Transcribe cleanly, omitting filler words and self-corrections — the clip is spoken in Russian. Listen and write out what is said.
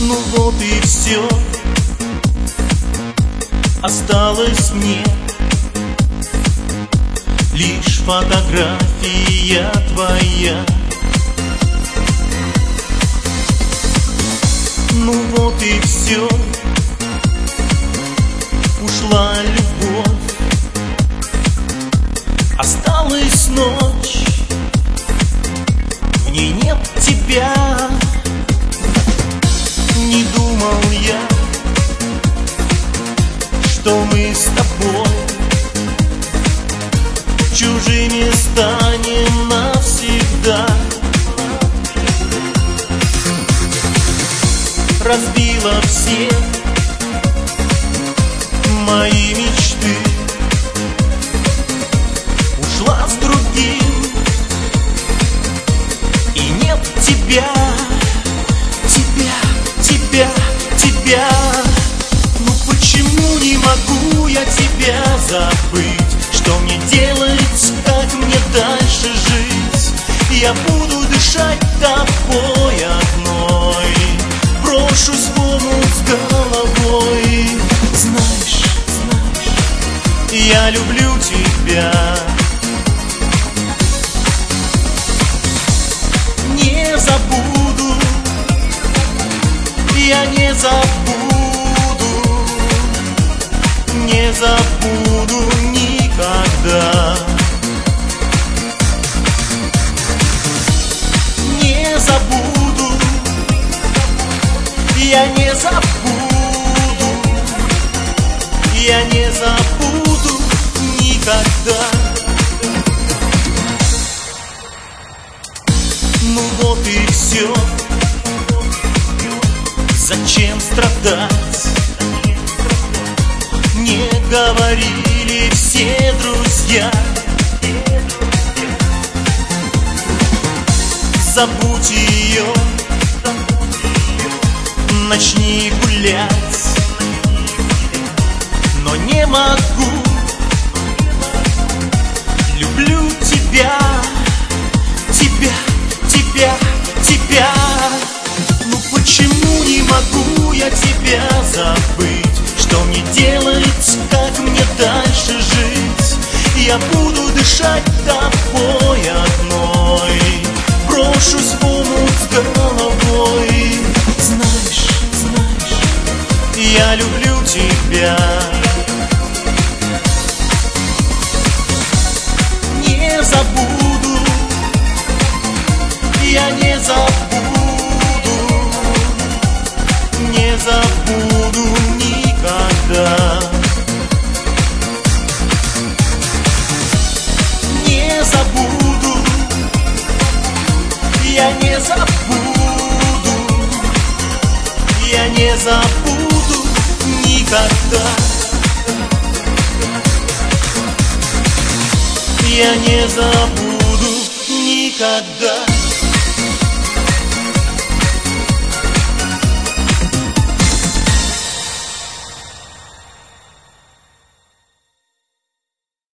Ну вот и все, осталось мне лишь фотография твоя. Ну вот и все, ушла любовь, осталась ночь, в ней нет тебя. Не думал я, что мы с тобой чужими станем навсегда. Разбила все мои мечты, ушла с другим, и нет тебя, тебя. Ну почему не могу я тебя забыть? Что мне делать, как мне дальше жить? Я буду дышать тобой одной, брошусь в омут с головой. Знаешь, я люблю тебя. Не забуду, я не забуду, не забуду никогда. Не забуду, я не забуду, я не забуду никогда. Ну вот и все, зачем страдать? Не говорили все друзья. Забудь ее, начни гулять, но не могу. Люблю тебя, тебя. Ну почему не могу я тебя забыть? Что мне делать, как мне дальше жить? Я буду дышать тобой одной, брошусь в омут с головой. Знаешь, я люблю тебя. Не забуду, я не забуду, не забуду никогда. Не забуду, я не забуду, я не забуду никогда. Я не забуду никогда.